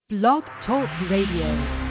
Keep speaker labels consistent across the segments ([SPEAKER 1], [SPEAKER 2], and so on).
[SPEAKER 1] Blog Talk Radio.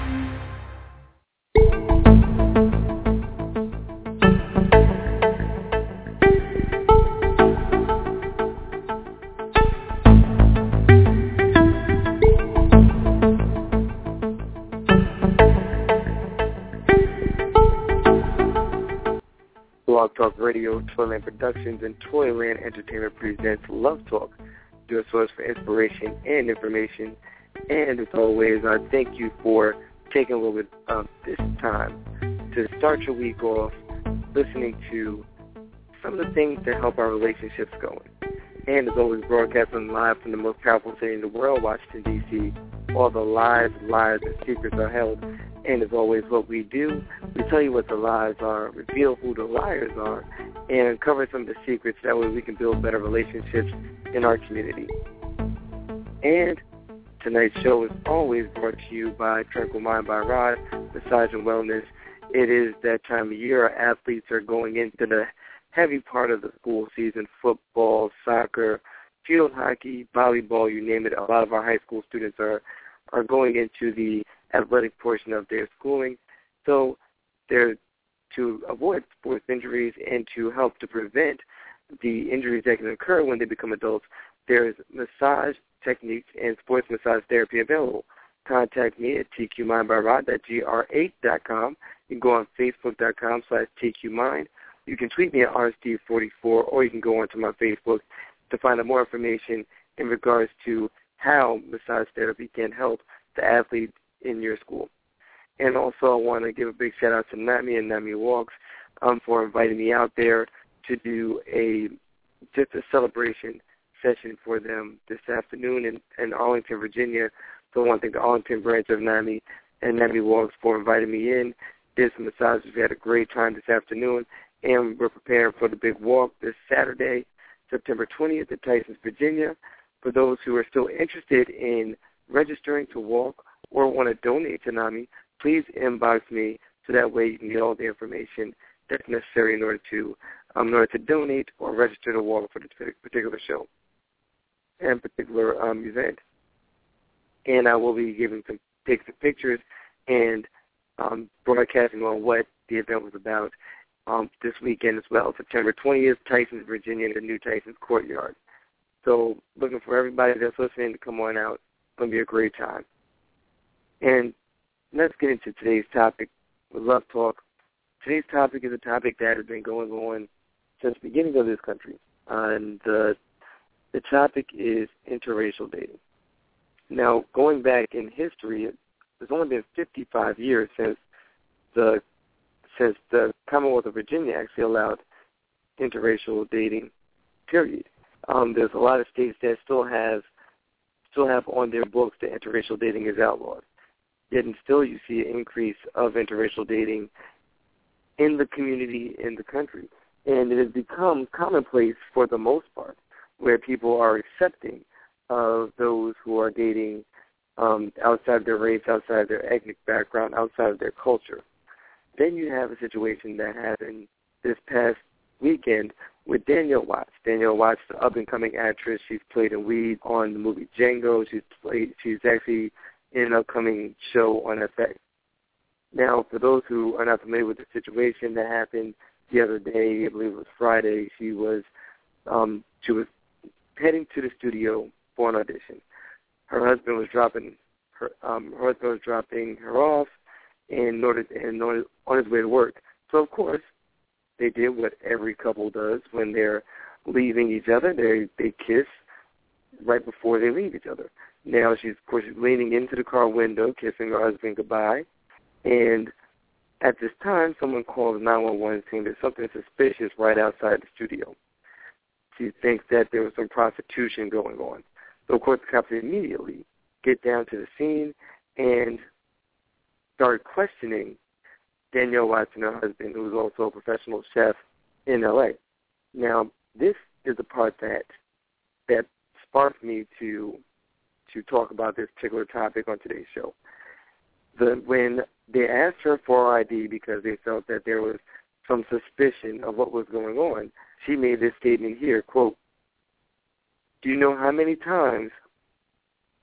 [SPEAKER 2] Blog Talk Radio, Toyland Productions, and Toyland Entertainment presents Love Talk, your source for inspiration and information. And as always, I thank you for taking a little bit of this time to start your week off listening to some of the things that help our relationships going. And as always, broadcasting live from the most powerful city in the world, Washington, D.C., all the lies, and secrets are held. And as always, what we do, we tell you what the lies are, reveal who the liars are, and uncover some of the secrets. That way we can build better relationships in our community. And tonight's show is always brought to you by Tranquil Mind by Rod, Massage and Wellness. It is that time of year. Our athletes are going into the heavy part of the school season: football, soccer, field hockey, volleyball, you name it. A lot of our high school students are going into the athletic portion of their schooling. So they're to avoid sports injuries and to help to prevent the injuries that can occur when they become adults. There's massage techniques and sports massage therapy available. Contact me at tqmindbyrod, that's gr8.com. You can go on facebook.com/tqmind. You can tweet me at rsteve44, or you can go onto my Facebook to find out more information in regards to how massage therapy can help the athletes in your school. And also I want to give a big shout-out to NAMI and NAMI Walks for inviting me out there to do just a celebration session for them this afternoon in Arlington, Virginia. So I want to thank the Arlington branch of NAMI and NAMI Walks for inviting me in. Did some massages. We had a great time this afternoon, and we're preparing for the big walk this Saturday, September 20th at Tysons, Virginia. For those who are still interested in registering to walk or want to donate to NAMI, please inbox me so that way you can get all the information that's necessary in order to donate or register to walk for this particular show and particular event. And I will be giving some pics and pictures and broadcasting on what the event was about this weekend as well, September 20th, Tysons, Virginia, in the new Tysons Courtyard. So looking for everybody that's listening to come on out. It's going to be a great time. And let's get into today's topic with Love Talk. Today's topic is a topic that has been going on since the beginning of this country. And the topic is interracial dating. Now, going back in history, it's only been 55 years since the Commonwealth of Virginia actually allowed interracial dating, period. There's a lot of states that still have on their books that interracial dating is outlawed. Yet and still you see an increase of interracial dating in the community, in the country. And it has become commonplace for the most part, where people are accepting of those who are dating outside their race, outside their ethnic background, outside of their culture. Then you have a situation that happened this past weekend with Danielle Watts. Danielle Watts, the up-and-coming actress. She's played in Weed on the movie Django. She's actually in an upcoming show on FX. Now, for those who are not familiar with the situation that happened the other day, I believe it was Friday, she was heading to the studio for an audition. Her husband was dropping her off on his way to work. So of course, they did what every couple does when they're leaving each other. They kiss right before they leave each other. Now she's leaning into the car window, kissing her husband goodbye. And at this time, someone calls 911 saying there's something suspicious right outside the studio. She thinks that there was some prostitution going on. So, of course, the cops immediately get down to the scene and start questioning Danielle Watts and her husband, who is also a professional chef in L.A. Now, this is the part that sparked me to talk about this particular topic on today's show. When they asked her for her ID because they felt that there was some suspicion of what was going on, she made this statement here, quote, "Do you know how many times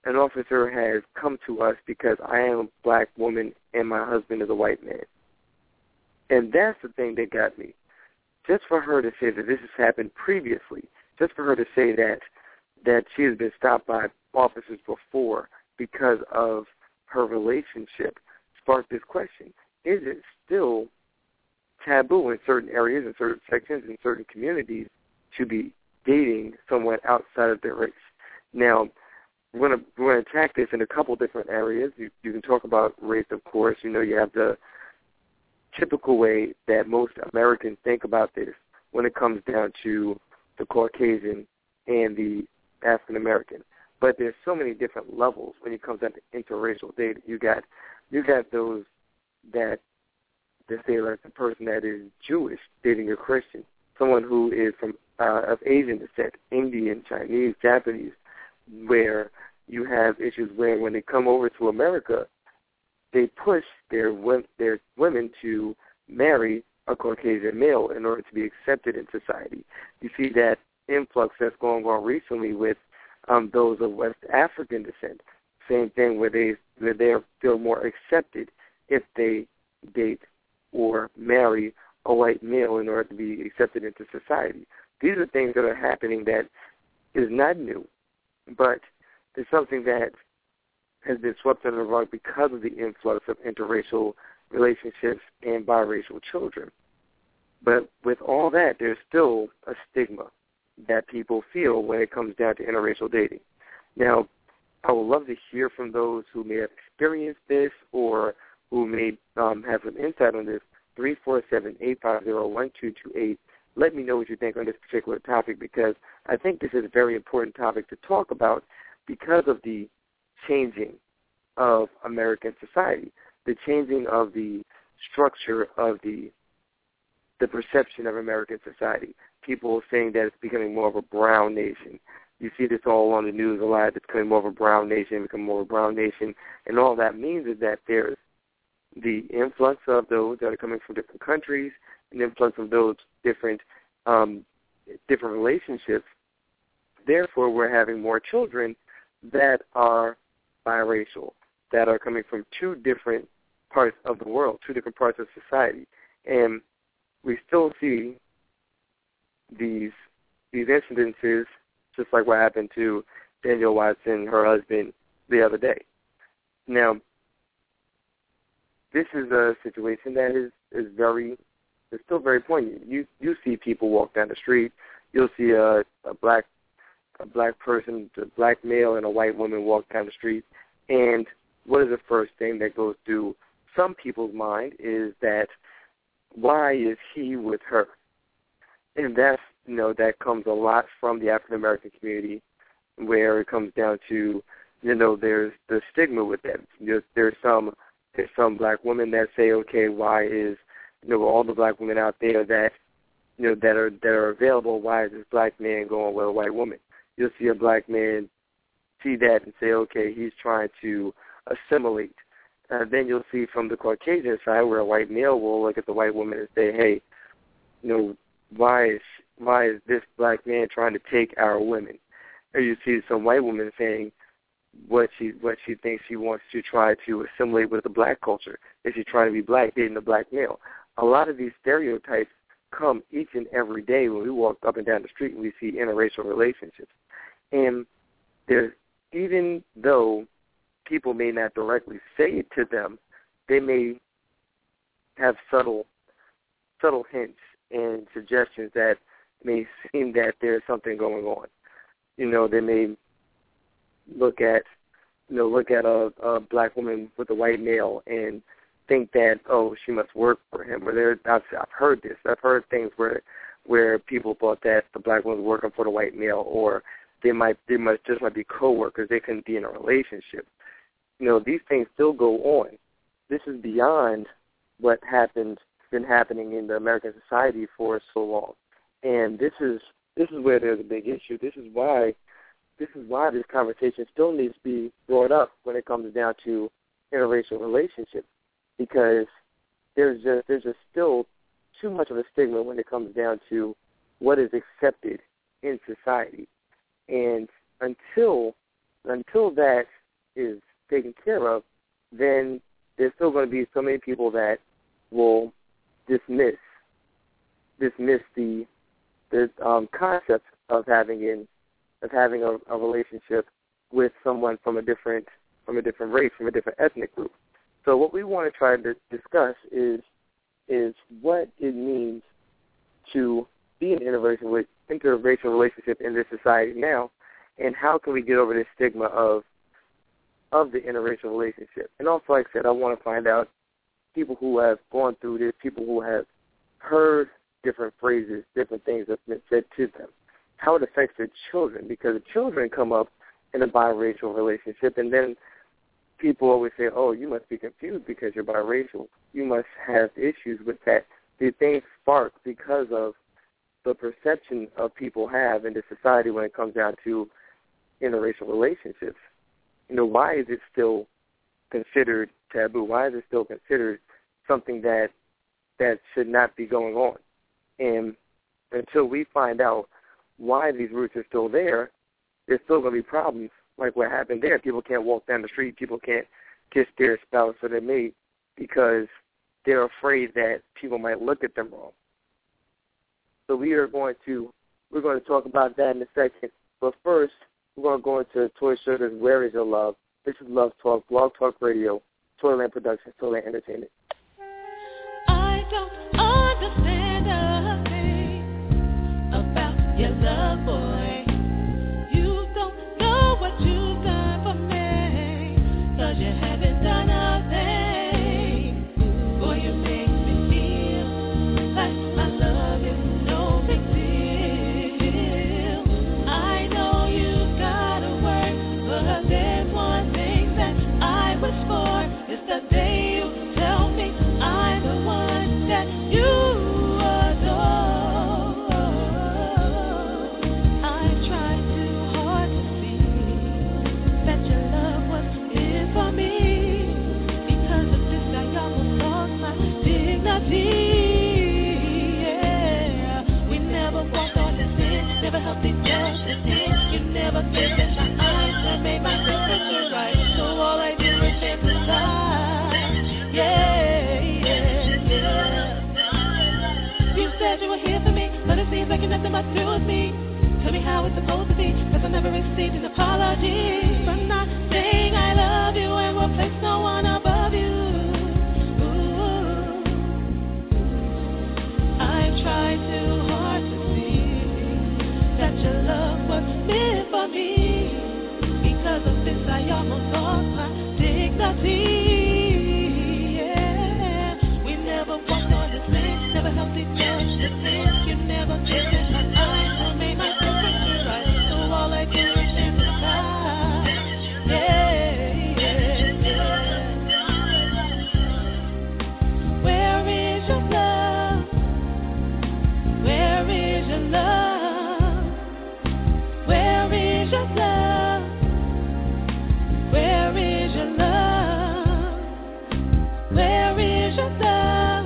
[SPEAKER 2] an officer has come to us because I am a black woman and my husband is a white man. And that's the thing that got me. Just for her to say that this has happened previously, just for her to say that she has been stopped by officers before because of her relationship, sparked this question. Is it still taboo in certain areas, in certain sections, in certain communities to be dating someone outside of their race? Now, we're going to attack this in a couple different areas. You can talk about race, of course. You know, you have the typical way that most Americans think about this when it comes down to the Caucasian and the African American. But there's so many different levels when it comes down to interracial dating. You got those that say like the person that is Jewish dating a Christian, someone who is from of Asian descent, Indian, Chinese, Japanese, where you have issues where when they come over to America, they push their women to marry a Caucasian male in order to be accepted in society. You see that influx that's going on recently with those of West African descent. Same thing where they feel more accepted if they date or marry a white male in order to be accepted into society. These are things that are happening that is not new, but it's something that has been swept under the rug because of the influx of interracial relationships and biracial children. But with all that, there's still a stigma that people feel when it comes down to interracial dating. Now, I would love to hear from those who may have experienced this or who may have some insight on this. 347-850-1228. Let me know what you think on this particular topic, because I think this is a very important topic to talk about because of the changing of American society, the changing of the structure of the perception of American society. People saying that it's becoming more of a brown nation. You see this all on the news a lot. It's becoming more of a brown nation, and all that means is that there's the influx of those that are coming from different countries, an influx of those different relationships. Therefore, we're having more children that are biracial, that are coming from two different parts of the world, two different parts of society. And we still see these incidences, just like what happened to Danielle Watson, her husband, the other day. Now, this is a situation that is still very poignant. You see people walk down the street. You'll see a black person, a black male, and a white woman walk down the street. And what is the first thing that goes through some people's mind is that, why is he with her? And that comes a lot from the African American community, where it comes down to, there's the stigma with that. There's some black women that say, okay, why is all the black women out there that are available, why is this black man going with a white woman? You'll see a black man see that and say, okay, he's trying to assimilate. Then you'll see from the Caucasian side where a white male will look at the white woman and say, hey, why is this black man trying to take our women? Or you see some white woman saying what she thinks she wants to try to assimilate with the black culture. Is she trying to be black, dating a black male? A lot of these stereotypes come each and every day when we walk up and down the street and we see interracial relationships. And even though people may not directly say it to them, they may have subtle hints and suggestions that may seem that there's something going on. They may look at a black woman with a white male and think that, oh, she must work for him. Or I've heard this. I've heard things where people thought that the black woman was working for the white male, or they might be co-workers. They couldn't be in a relationship. These things still go on. This is beyond what been happening in the American society for so long. And this is where there's a big issue. This is why this conversation still needs to be brought up when it comes down to interracial relationships, because there's just still too much of a stigma when it comes down to what is accepted in society. And until that is taken care of, then there's still going to be so many people that will dismiss the concept of having a relationship with someone from a different race, from a different ethnic group. So what we want to try to discuss is what it means to be in an interracial relationship in this society now, and how can we get over this stigma of the interracial relationship. And also, like I said, I want to find out people who have gone through this, people who have heard different phrases, different things that's been said to them, how it affects their children, because the children come up in a biracial relationship, and then people always say, oh, you must be confused because you're biracial. You must have issues with that. These things spark because of the perception of people have in the society when it comes down to interracial relationships. Why is it still considered taboo? Why is it still considered something that should not be going on? And until we find out why these roots are still there, there's still going to be problems like what happened there. People can't walk down the street. People can't kiss their spouse or their mate because they're afraid that people might look at them wrong. So we're going to talk about that in a second. But first, we're going to go into Toy Sugar's Where Is Your Love? This is Love Talk, Blog Talk Radio, Toyland Productions, Toyland Entertainment.
[SPEAKER 3] I don't understand a thing about your love, boy. You don't know what you've done for me, 'cause you haven't done a thing. Boy, you make me feel like my love is no big deal. I know you've gotta work, but there's one thing that I wish for. It's the day you tell me I'm the one that you adore. I tried too hard to see that your love was in for me. Because of this, I almost lost my dignity. Yeah, we never walked on this thing, never helped each other thing. You never gave in my eyes that made my temperature right. So all I do is fantasize. Yeah, yeah, yeah. You said you were here for me, but it seems like you're nothing but through with me. Tell me how it's supposed to be, 'cause I never received an apology for not saying I love you and will place no one above you. Ooh. I tried too hard to see that your love was meant for me. Because of this, I almost lost my dignity. Yeah, we never walked on this thing, never helped each other. You never gave in my eyes or made my temperature right. So all I do is fantasize. Yeah, yeah, yeah. Where is your love? Where is your love? Where is your love? Where is your love? Where is your love?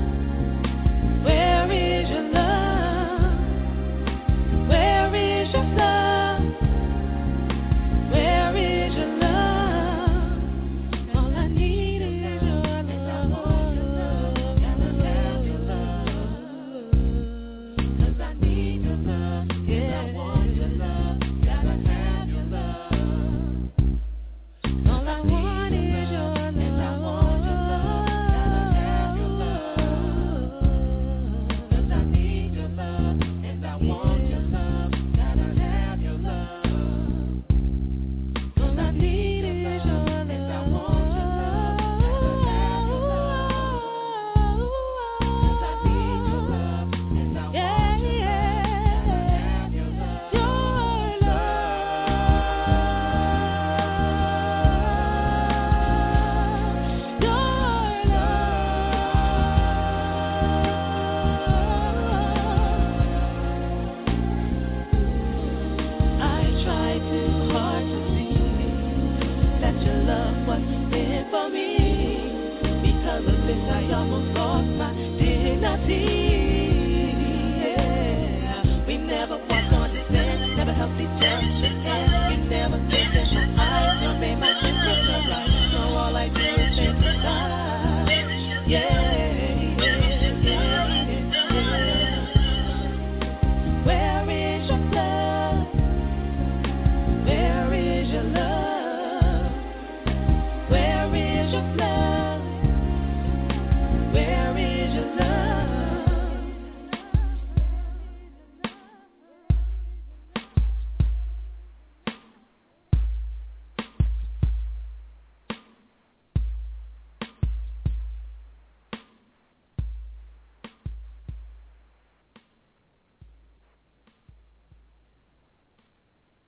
[SPEAKER 3] Where is your love? Where is your love? Where is your love? All I need is your love. Gotta have your love. 'Cause I need your love. Yeah, I want your love. Gotta have your love. All I want is your love. And I want your love. Gotta have your love. 'Cause I need your love. And I want your love. Gotta have your love. All I need is your love. And I want your love. Gotta have your love. 'Cause I need your love. And I want your love. Gotta have your love. Your I tried too hard to see that your love was meant for me. Because of this, I almost lost my dignity. Yeah, we never walked on this end, never helped each other. And you never gave in my eyes or made my temperature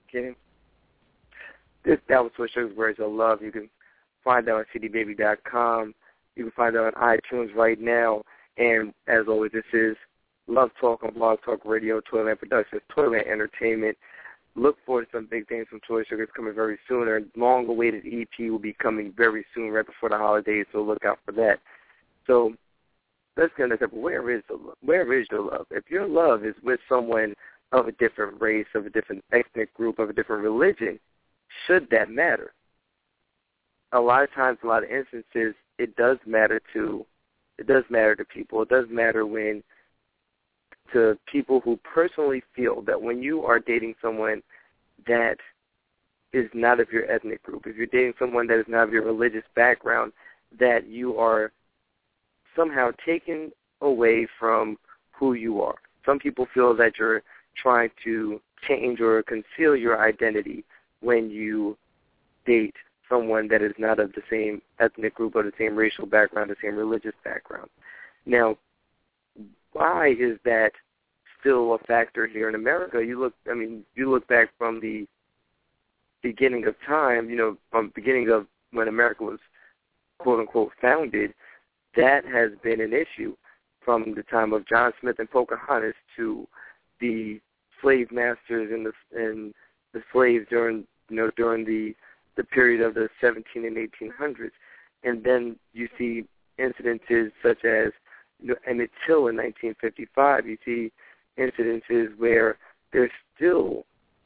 [SPEAKER 2] kidding. That was Toy Sugar's Words of Love. You can find that on cdbaby.com. You can find it on iTunes right now. And as always, this is Love Talk on Blog Talk Radio, Toyland Productions, Toyland Entertainment. Look forward to some big things from Toy Sugar. It's coming very soon. Our long-awaited EP will be coming very soon, right before the holidays, so look out for that. So let's get into that. Where is the love? Where is your love? If your love is with someone of a different race, of a different ethnic group, of a different religion, should that matter? A lot of times, a lot of instances, it does matter to people. It does matter to people who personally feel that when you are dating someone that is not of your ethnic group, if you're dating someone that is not of your religious background, that you are somehow taken away from who you are. Some people feel that you're trying to change or conceal your identity when you date someone that is not of the same ethnic group or the same racial background, the same religious background. Now, why is that still a factor here in America? You look back from the beginning of time, from the beginning of when America was, quote unquote, founded. That has been an issue from the time of John Smith and Pocahontas to the slave masters and the slaves during the period of the 17 and 1800s. And then you see incidences such as Emmett Till in 1955. You see incidences where there's still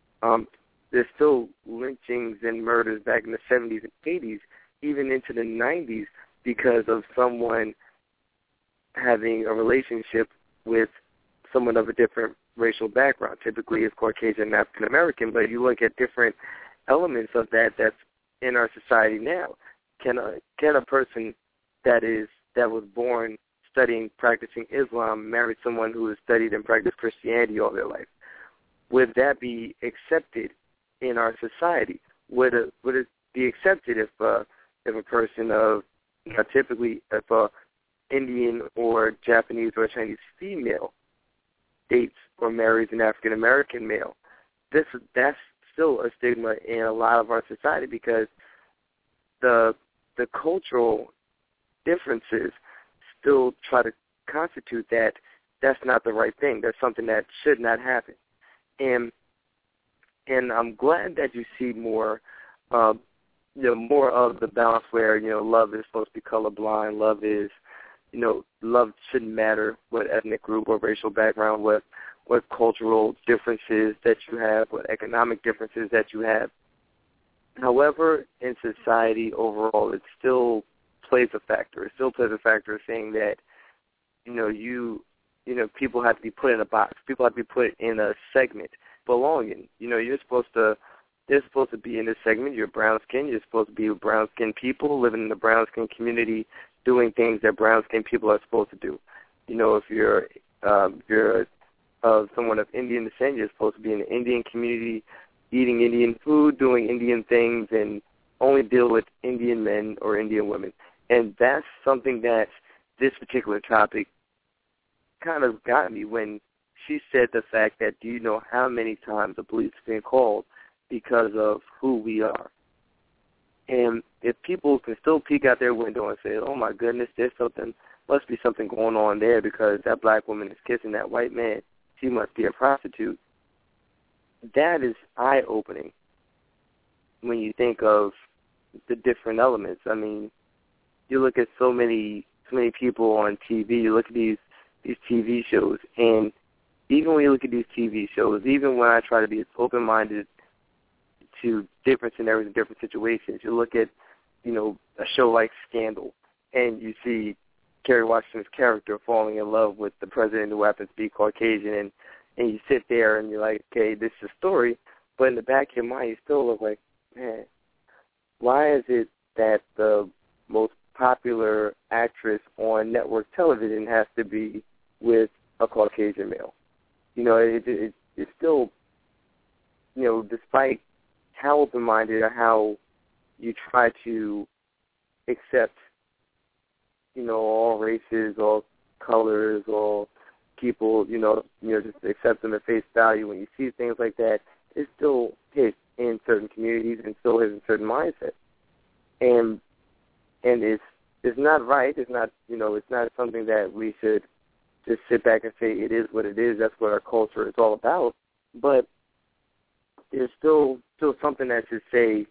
[SPEAKER 2] lynchings and murders back in the 70s and 80s, even into the 90s, because of someone having a relationship with someone of a different racial background. Typically it's Caucasian and African American, but you look at different elements of that's in our society now. Can a person that was born studying, practicing Islam, marry someone who has studied and practiced Christianity all their life? Would that be accepted in our society? Would it be accepted if a person of typically if a Indian or Japanese or Chinese female dates or marries an African American male? That's still a stigma in a lot of our society, because the cultural differences still try to constitute that's not the right thing. That's something that should not happen. And I'm glad that you see more more of the balance where, love is supposed to be colorblind. Love shouldn't matter what ethnic group or racial background, what cultural differences that you have, what economic differences that you have. However, in society overall, it still plays a factor. It still plays a factor saying that, people have to be put in a box. People have to be put in a segment, belonging. You're supposed to be in this segment. You're brown skin. You're supposed to be with brown skin people, living in the brown skin community, doing things that brown skin people are supposed to do. If you're someone of Indian descent, you're supposed to be in the Indian community, eating Indian food, doing Indian things, and only deal with Indian men or Indian women. And that's something that this particular topic kind of got me when she said the fact that, do you know how many times the police have been called because of who we are? And if people can still peek out their window and say, oh, my goodness, must be something going on there because that black woman is kissing that white man, she must be a prostitute, that is eye-opening when you think of the different elements. I mean, you look at so many people on TV, you look at these TV shows, and even when you look at these TV shows, even when I try to be as open-minded to different scenarios and different situations, you look at, a show like Scandal, and you see Kerry Washington's character falling in love with the president who happens to be Caucasian, and you sit there and you're like, okay, this is a story, but in the back of your mind you still look like, man, why is it that the most popular actress on network television has to be with a Caucasian male? It's still, despite how open-minded or how you try to accept, all races, all colors, all people, just accept them at face value. When you see things like that, is still hit in certain communities and still hit in certain mindsets. And it's not right. It's not, it's not something that we should just sit back and say it is what it is. That's what our culture is all about. But there's still something that should say,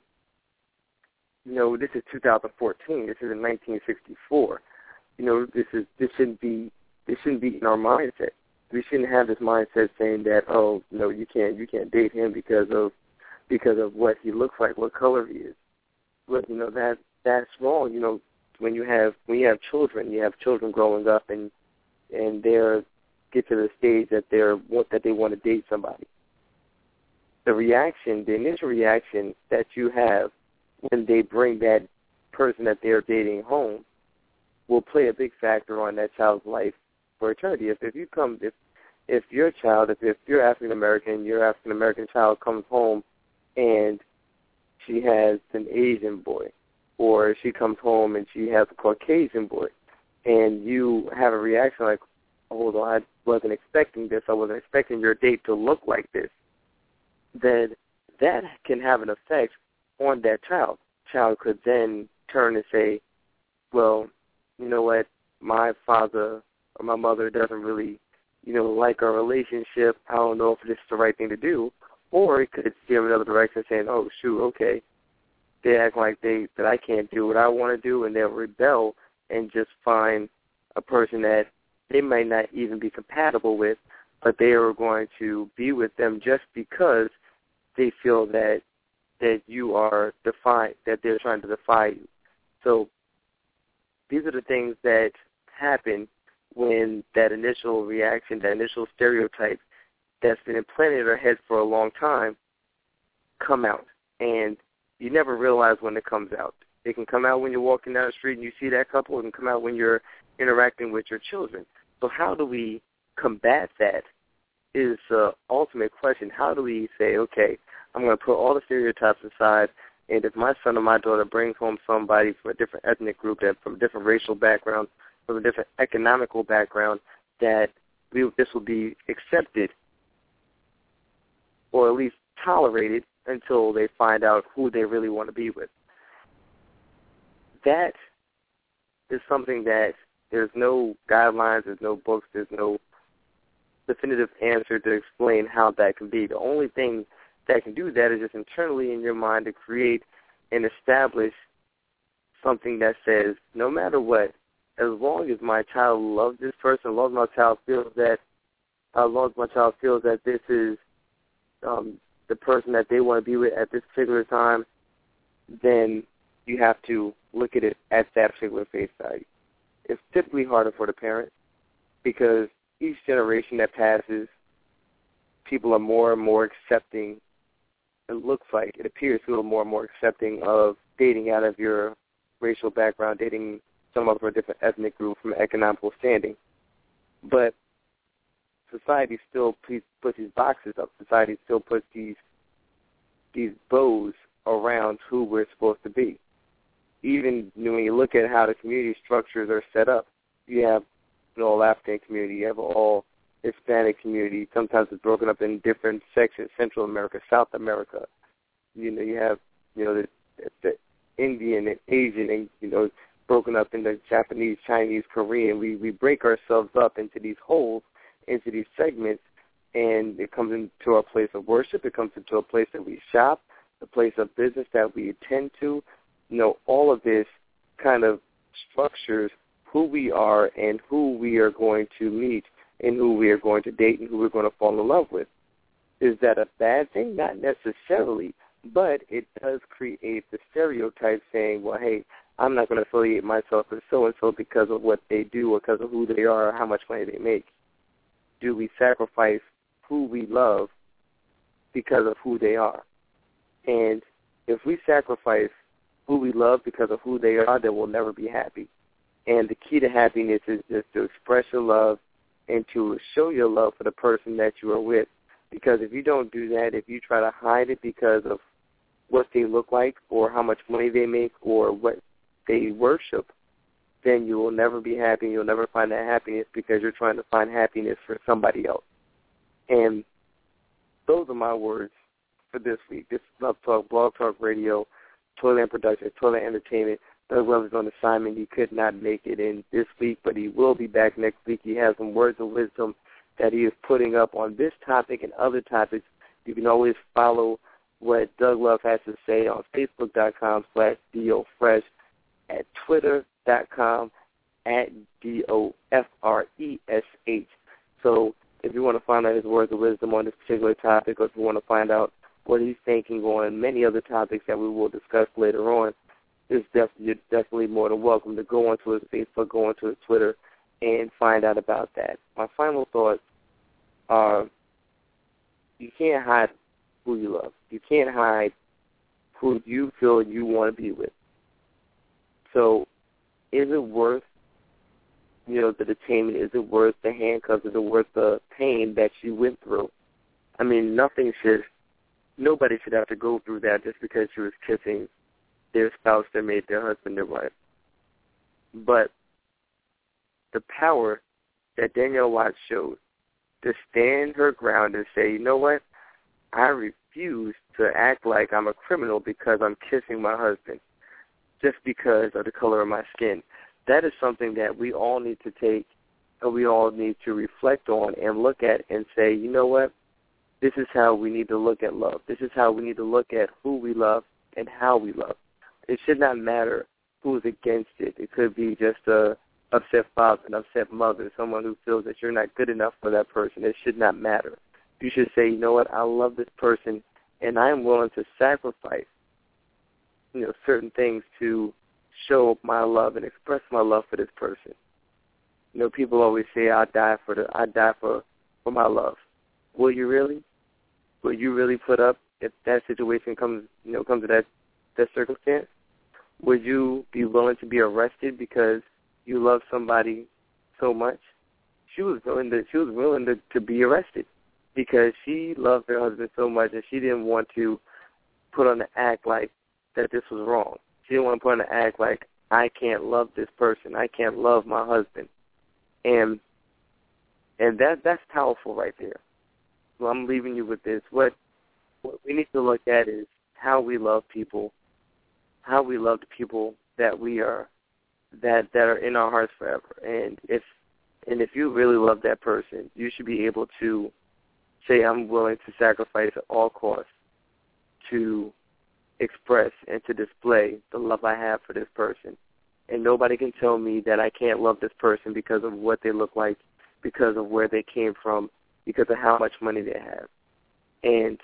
[SPEAKER 2] this is 2014. This is in 1964. This shouldn't be in our mindset. We shouldn't have this mindset saying that, oh, no, you can't date him because of what he looks like, what color he is. But that's wrong. When you have children, you have children growing up and they get to the stage that they want to date somebody. The initial reaction that you have when they bring that person that they're dating home will play a big factor on that child's life for eternity. If your child, if you're African American, your African American child comes home and she has an Asian boy, or she comes home and she has a Caucasian boy, and you have a reaction like, hold on, I wasn't expecting this, I wasn't expecting your date to look like this, then that can have an effect on that child. Child could then turn and say, well, you know what, my father or my mother doesn't really, like our relationship. I don't know if this is the right thing to do. Or it could steer in another direction saying, oh, shoot, okay, they act like that I can't do what I want to do, and they'll rebel and just find a person that they might not even be compatible with, but they are going to be with them just because they feel that you are defiant, that they're trying to defy you. So these are the things that happen when that initial reaction, that initial stereotype that's been implanted in our heads for a long time come out. And you never realize when it comes out. It can come out when you're walking down the street and you see that couple. It can come out when you're interacting with your children. So how do we combat that is the ultimate question. How do we say, okay, I'm going to put all the stereotypes aside, and if my son or my daughter brings home somebody from a different ethnic group, that from a different racial background, from a different economical background, that this will be accepted or at least tolerated until they find out who they really want to be with. That is something that there's no guidelines, there's no books, there's no definitive answer to explain how that can be. The only thing that can do that is just internally in your mind to create and establish something that says, no matter what, as long as my child loves this person, as long as my child feels that this is the person that they want to be with at this particular time, then you have to look at it at that particular face value. It's typically harder for the parents because each generation that passes, people are more and more accepting. It appears to be more and more accepting of dating out of your racial background, dating someone from a different ethnic group, from economical standing. But society still puts these boxes up. Society still puts these bows around who we're supposed to be. Even when you look at how the community structures are set up, you have an all African community, you have an all Hispanic community. Sometimes it's broken up in different sections: Central America, South America. You have the Indian and Asian, and broken up into Japanese, Chinese, Korean. We break ourselves up into these holes, into these segments, and it comes into our place of worship. It comes into a place that we shop, a place of business that we attend to. All of this kind of structures who we are and who we are going to meet and who we are going to date and who we're going to fall in love with. Is that a bad thing? Not necessarily, but it does create the stereotype saying, well, hey, I'm not going to affiliate myself with so-and-so because of what they do or because of who they are or how much money they make. Do we sacrifice who we love because of who they are? And if we sacrifice who we love because of who they are, then we'll never be happy. And the key to happiness is just to express your love and to show your love for the person that you are with. Because if you don't do that, if you try to hide it because of what they look like or how much money they make or what they worship, then you will never be happy. You'll never find that happiness because you're trying to find happiness for somebody else. And those are my words for this week. This is Love Talk, Blog Talk Radio, Toyland Productions, Toyland Entertainment. Doug Love is on assignment. He could not make it in this week, but he will be back next week. He has some words of wisdom that he is putting up on this topic and other topics. You can always follow what Doug Love has to say on Facebook.com/DOFresh, at Twitter.com/DOFRESH. So if you want to find out his words of wisdom on this particular topic, or if you want to find out what he's thinking on many other topics that we will discuss later on, you're definitely more than welcome to go onto his Facebook, go onto his Twitter, and find out about that. My final thoughts are, you can't hide who you love. You can't hide who you feel you want to be with. So is it worth, the detainment? Is it worth the handcuffs? Is it worth the pain that you went through? I mean, nobody should have to go through that just because she was kissing their spouse that made their husband their wife. But the power that Danielle Watts showed to stand her ground and say, you know what, I refuse to act like I'm a criminal because I'm kissing my husband just because of the color of my skin. That is something that we all need to take and we all need to reflect on and look at and say, you know what, this is how we need to look at love. This is how we need to look at who we love and how we love. It should not matter who's against it. It could be just a upset father, an upset mother, someone who feels that you're not good enough for that person. It should not matter. You should say, you know what, I love this person, and I am willing to sacrifice, certain things to show my love and express my love for this person. People always say, I die for my love. Will you really? Will you really put up if that situation comes to that circumstance? Would you be willing to be arrested because you love somebody so much? She was willing to be arrested because she loved her husband so much, and she didn't want to put on the act like that this was wrong. She didn't want to put on the act like, I can't love this person. I can't love my husband. And that's powerful right there. So I'm leaving you with this. What we need to look at is how we love people, how we love the people that we are, that are in our hearts forever. And if you really love that person, you should be able to say, I'm willing to sacrifice at all costs to express and to display the love I have for this person. And nobody can tell me that I can't love this person because of what they look like, because of where they came from, because of how much money they have. And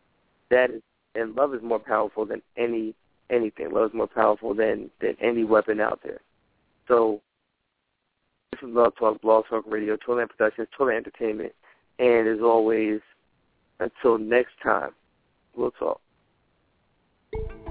[SPEAKER 2] love is more powerful than anything. Love is more powerful than any weapon out there. So this is Love Talk, Blog Talk Radio, Toyland Productions, Toyland Entertainment. And as always, until next time, we'll talk.